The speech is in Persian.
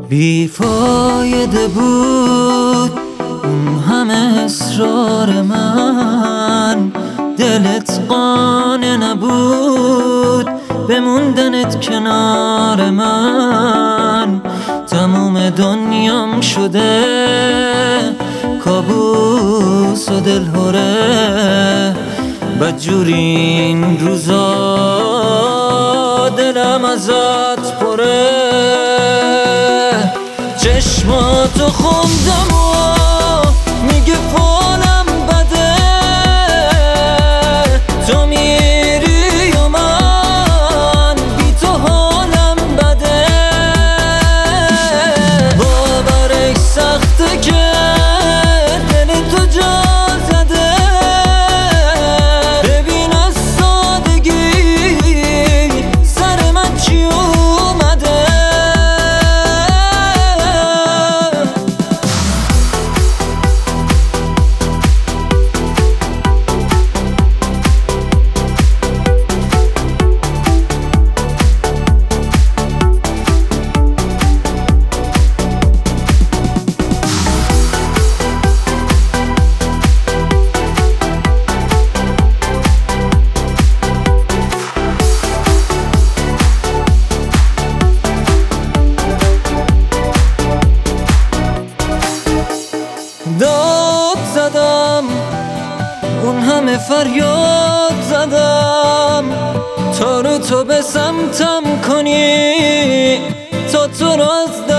بیفایده بود اون همه اصرار من، دلت قانع نبود بموندنت کنار من. تموم دنیام شده کابوس و دلهوره، بدجوری این روزا دلم ازت پره. چشماتو خوندم و میگه حالم بده، تو میری و من بی تو حالم بده. باورش سخته که دل تو جا زده، ببین از سادگی سر من چی اومده. داد زدم اون همه فریاد زدم تا رو تو به سمتم کنی، تا تو رو از